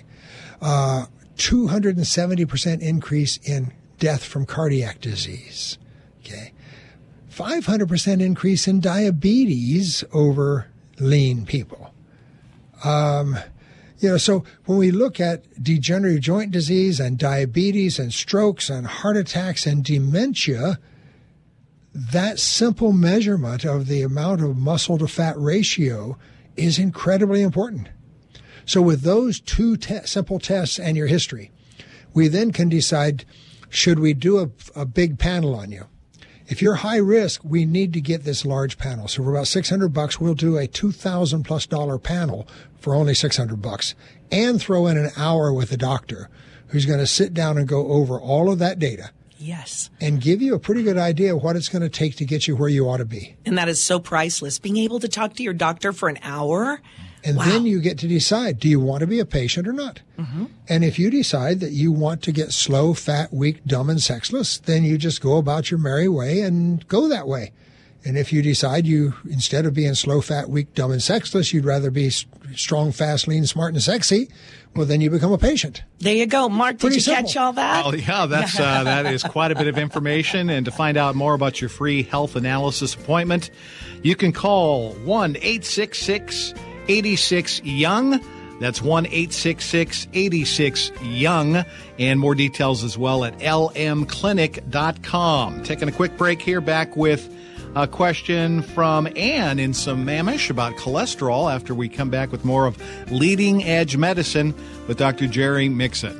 C: 270% increase in death from cardiac disease. Okay, 500% increase in diabetes over lean people. So when we look at degenerative joint disease and diabetes and strokes and heart attacks and dementia, that simple measurement of the amount of muscle to fat ratio is incredibly important. So with those 2 simple tests and your history, we then can decide, should we do a big panel on you? If you're high risk, we need to get this large panel. So for about $600, we'll do a $2,000+ panel for only $600 and throw in an hour with a doctor who's going to sit down and go over all of that data.
B: Yes.
C: And give you a pretty good idea of what it's going to take to get you where you ought to be.
B: And that is so priceless. Being able to talk to your doctor for an hour.
C: And then you get to decide, do you want to be a patient or not? Mm-hmm. And if you decide that you want to get slow, fat, weak, dumb, and sexless, then you just go about your merry way and go that way. And if you decide you, instead of being slow, fat, weak, dumb, and sexless, you'd rather be strong, fast, lean, smart, and sexy, well, then you become a patient.
B: There you go. Mark, did you catch all that?
D: Oh, yeah, that is quite a bit of information. And to find out more about your free health analysis appointment, you can call 1-866-86-YOUNG. That's 1-866-86-YOUNG. And more details as well at lmclinic.com. Taking a quick break here, back with a question from Ann in Sammamish about cholesterol after we come back with more of Leading Edge Medicine with Dr. Jerry Mixon.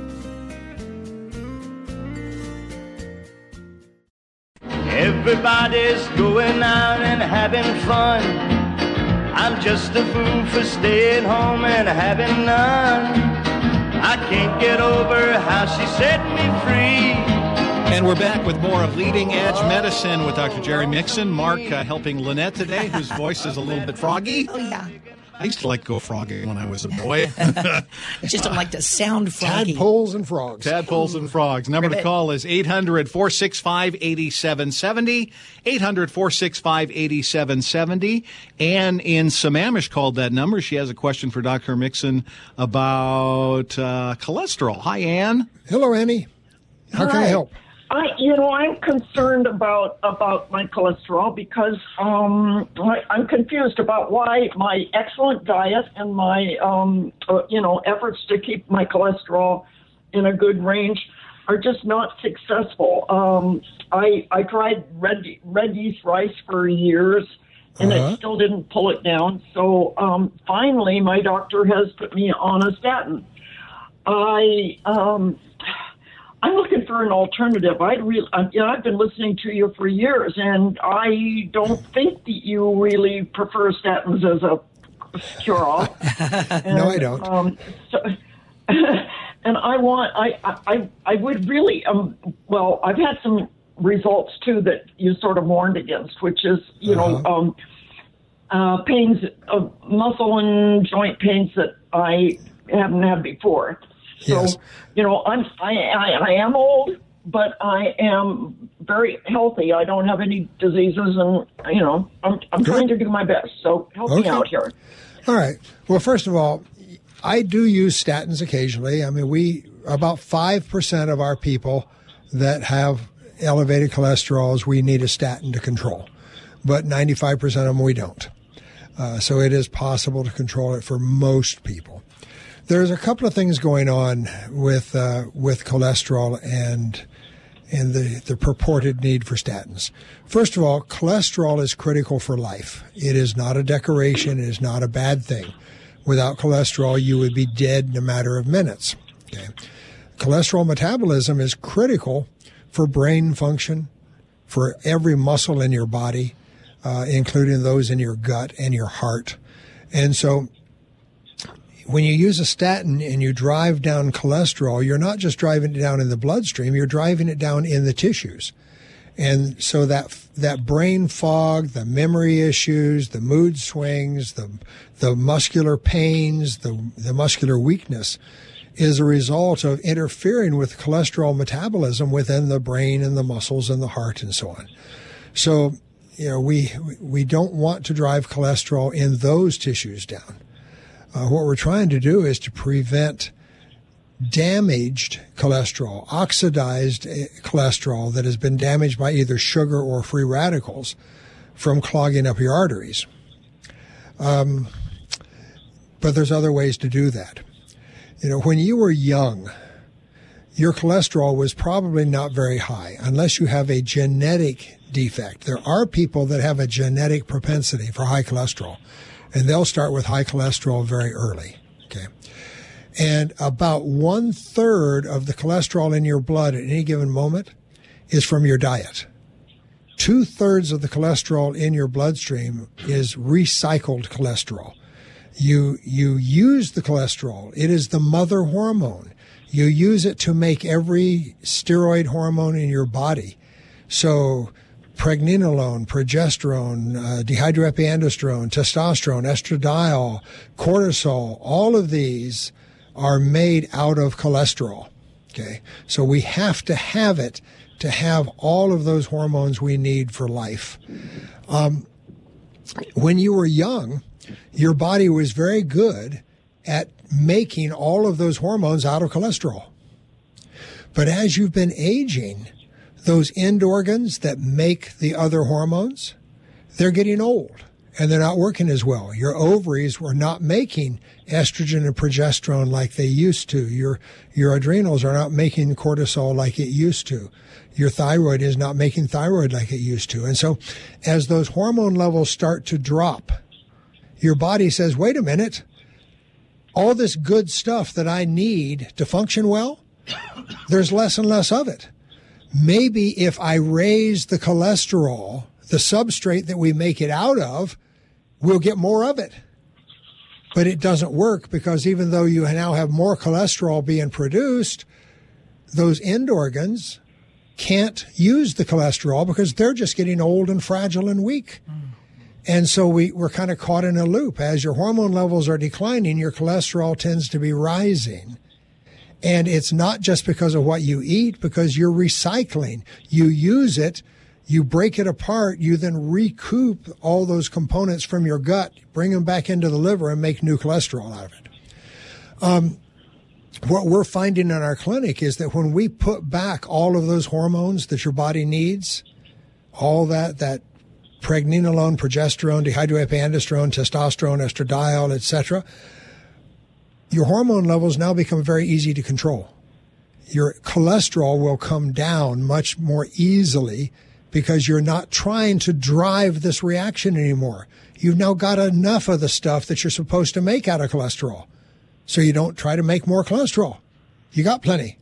G: Everybody's going out and having fun. I'm just a fool for staying home and having none. I can't get over how she set me free.
D: And we're back with more of Leading Edge Medicine with Dr. Jerry Mixon. Mark helping Lynette today, whose voice is a little bit froggy.
B: Oh, yeah.
D: I used to like to go froggy when I was a boy.
B: I just don't like to sound froggy.
C: Tadpoles and frogs.
D: Tadpoles and frogs. Number to call is 800-465-8770. 800-465-8770. Ann in Sammamish called that number. She has a question for Dr. Mixon about cholesterol. Hi, Ann.
C: Hello, Annie. How can I help?
H: I'm concerned about my cholesterol because I'm confused about why my excellent diet and my efforts to keep my cholesterol in a good range are just not successful. I tried red yeast rice for years and it still didn't pull it down. So finally, my doctor has put me on a statin. I'm looking for an alternative. I've been listening to you for years, and I don't think that you really prefer statins as a cure-all.
C: No, I don't.
H: And I would really, I've had some results too that you sort of warned against, which is, pains of muscle and joint pains that I haven't had before. So,
C: yes.
H: I am old, but I am very healthy. I don't have any diseases, and I'm trying to do my best. So help me out here.
C: All right. Well, first of all, I do use statins occasionally. I mean, about 5% of our people that have elevated cholesterols, we need a statin to control, but 95% of them we don't. So it is possible to control it for most people. There's a couple of things going on with cholesterol and the purported need for statins. First of all, cholesterol is critical for life. It is not a decoration. It is not a bad thing. Without cholesterol, you would be dead in a matter of minutes. Okay. Cholesterol metabolism is critical for brain function, for every muscle in your body, including those in your gut and your heart. And so when you use a statin and you drive down cholesterol, you're not just driving it down in the bloodstream, you're driving it down in the tissues. And so that brain fog, the memory issues, the mood swings, the muscular pains, the muscular weakness is a result of interfering with cholesterol metabolism within the brain and the muscles and the heart and so on. So, we don't want to drive cholesterol in those tissues down. What we're trying to do is to prevent damaged cholesterol, oxidized cholesterol that has been damaged by either sugar or free radicals from clogging up your arteries. But there's other ways to do that. When you were young, your cholesterol was probably not very high unless you have a genetic defect. There are people that have a genetic propensity for high cholesterol, and they'll start with high cholesterol very early. Okay. And about 1/3 of the cholesterol in your blood at any given moment is from your diet. 2/3 of the cholesterol in your bloodstream is recycled cholesterol. You use the cholesterol. It is the mother hormone. You use it to make every steroid hormone in your body. So pregnenolone, progesterone, dehydroepiandrosterone, testosterone, estradiol, cortisol, all of these are made out of cholesterol. Okay. So we have to have it to have all of those hormones we need for life. When you were young, your body was very good at making all of those hormones out of cholesterol. But as you've been aging, those end organs that make the other hormones, they're getting old and they're not working as well. Your ovaries were not making estrogen and progesterone like they used to. Your adrenals are not making cortisol like it used to. Your thyroid is not making thyroid like it used to. And so as those hormone levels start to drop, your body says, wait a minute, all this good stuff that I need to function well, there's less and less of it. Maybe if I raise the cholesterol, the substrate that we make it out of, we'll get more of it. But it doesn't work because even though you now have more cholesterol being produced, those end organs can't use the cholesterol because they're just getting old and fragile and weak. And so we're kind of caught in a loop. As your hormone levels are declining, your cholesterol tends to be rising. And it's not just because of what you eat, because you're recycling. You use it, you break it apart, you then recoup all those components from your gut, bring them back into the liver and make new cholesterol out of it. What we're finding in our clinic is that when we put back all of those hormones that your body needs, all that pregnenolone, progesterone, dehydroepiandrosterone, testosterone, estradiol, etc., your hormone levels now become very easy to control. Your cholesterol will come down much more easily because you're not trying to drive this reaction anymore. You've now got enough of the stuff that you're supposed to make out of cholesterol. So you don't try to make more cholesterol. You got plenty.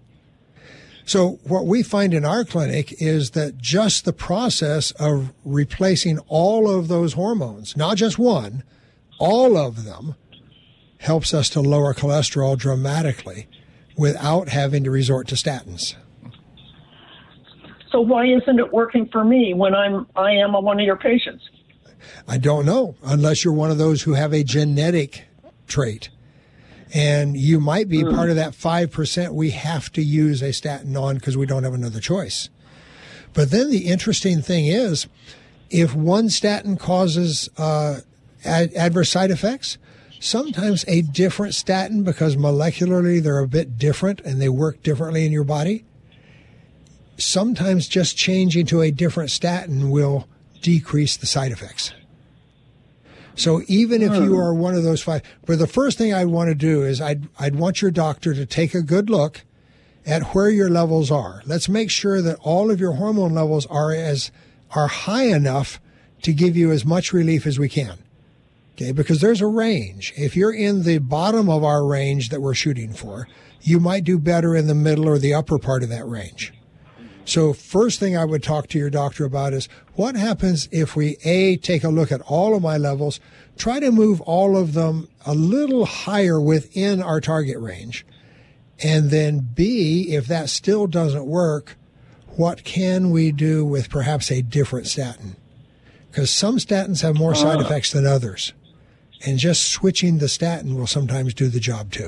C: So what we find in our clinic is that just the process of replacing all of those hormones, not just one, all of them, helps us to lower cholesterol dramatically without having to resort to statins.
H: So why isn't it working for me when I am one of your patients?
C: I don't know, unless you're one of those who have a genetic trait. And you might be part of that 5% we have to use a statin on because we don't have another choice. But then the interesting thing is, if one statin causes adverse side effects, sometimes a different statin, because molecularly they're a bit different and they work differently in your body, sometimes just changing to a different statin will decrease the side effects. So even if you are one of those 5, but the first thing I'd want to do is I'd want your doctor to take a good look at where your levels are. Let's make sure that all of your hormone levels are high enough to give you as much relief as we can. Okay, because there's a range. If you're in the bottom of our range that we're shooting for, you might do better in the middle or the upper part of that range. So first thing I would talk to your doctor about is what happens if we, A, take a look at all of my levels, try to move all of them a little higher within our target range, and then B, if that still doesn't work, what can we do with perhaps a different statin? Because some statins have more side effects than others, and just switching the statin will sometimes do the job too.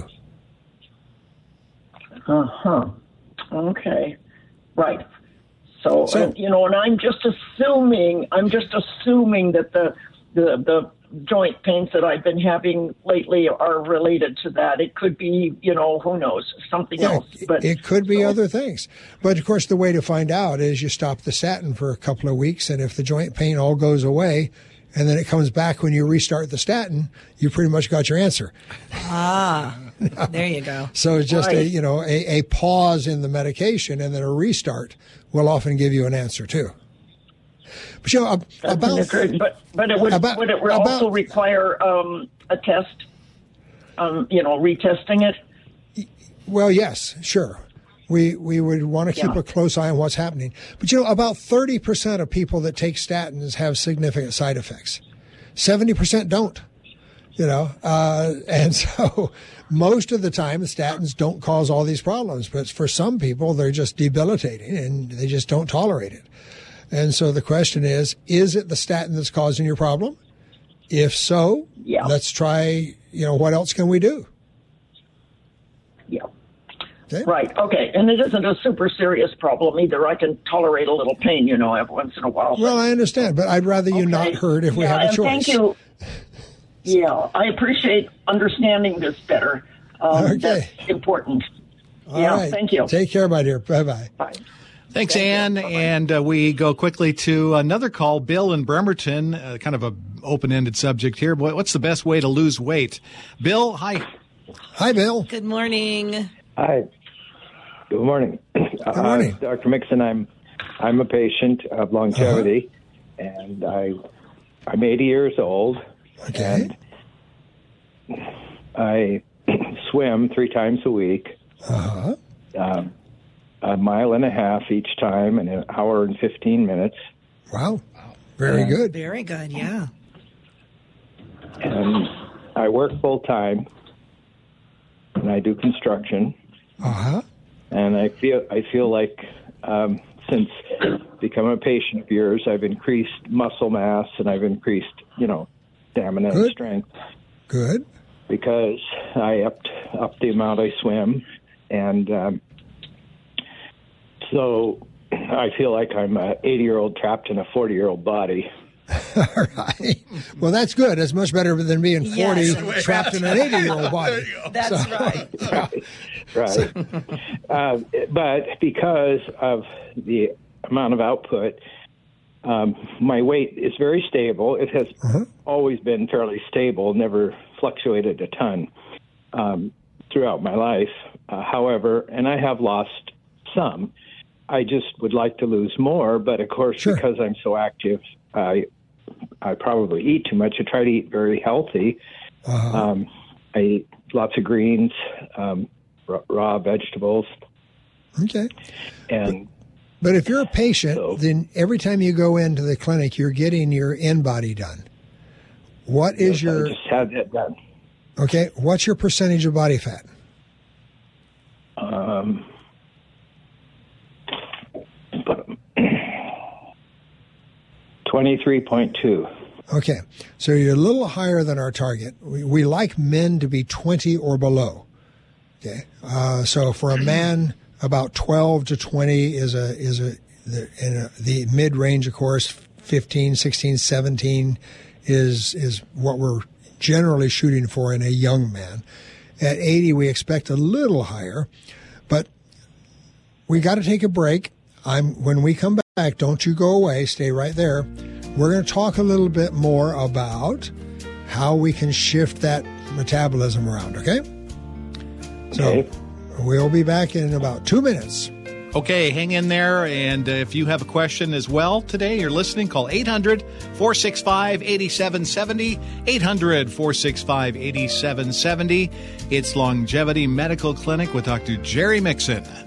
H: Okay. Right. So and I'm just assuming that the joint pains that I've been having lately are related to that. It could be, who knows, something else. But
C: it could be other things. But of course, the way to find out is you stop the statin for a couple of weeks, and if the joint pain all goes away, and then it comes back when you restart the statin, you pretty much got your answer.
B: There you go.
C: So it's just a pause in the medication, and then a restart will often give you an answer too. But would it also require a test? Retesting it. Well, yes, sure. We would want to keep a close eye on what's happening. But about 30% of people that take statins have significant side effects. 70% don't. And so most of the time the statins don't cause all these problems, but for some people they're just debilitating and they just don't tolerate it. And so the question is it the statin that's causing your problem? If so, let's try, what else can we do?
H: Yeah.
C: Okay.
H: Right. Okay. And it isn't a super serious problem either. I can tolerate a little pain, every once in a while.
C: Well, I understand, but I'd rather you not hurt if we have a choice.
H: Thank you. Yeah, I appreciate understanding this better.
C: Okay.
H: That's important.
C: All right.
H: Thank you.
C: Take care, my dear. Bye-bye.
H: Bye.
D: Thanks, Ann. And we go quickly to another call. Bill in Bremerton, kind of an open-ended subject here. What's the best way to lose weight? Bill, hi.
C: Hi, Bill.
B: Good morning.
I: Hi. Good morning.
C: Good morning.
I: Dr. Mixon, I'm a patient of longevity, and I'm 80 years old.
C: Okay.
I: And I swim 3 times a week, a mile and a half each time in an hour and 15 minutes.
C: Wow. Very good.
B: Very good, yeah.
I: And I work full time, and I do construction. And I feel like since becoming a patient of yours, I've increased muscle mass and I've increased, stamina and strength.
C: Good.
I: Because I upped the amount I swim, and so I feel like I'm an 80-year-old trapped in a 40-year-old body.
C: All right. Well, that's good. That's much better than being 40 trapped in an 80-year-old body.
B: That's right.
I: Right. But because of the amount of output, my weight is very stable. It has always been fairly stable, never fluctuated a ton throughout my life. However, and I have lost some. I just would like to lose more, but of course, because I'm so active, I probably eat too much. I try to eat very healthy. I eat lots of greens, raw vegetables.
C: Okay.
I: But
C: if you're a patient, then every time you go into the clinic, you're getting your in-body done. What is your...
I: I just had that done.
C: Okay. What's your percentage of body fat?
I: 23.2.
C: Okay, so you're a little higher than our target. We like men to be 20 or below. Okay, so for a man, about 12 to 20 is the mid range. Of course, 15, 16, 17 is what we're generally shooting for in a young man. At 80, we expect a little higher, but we got to take a break. When we come back, don't you go away. Stay right there. We're going to talk a little bit more about how we can shift that metabolism around, okay? So we'll be back in about 2 minutes.
D: Okay, hang in there. And if you have a question as well today, you're listening, call 800-465-8770, 800-465-8770. It's Longevity Medical Clinic with Dr. Jerry Mixon.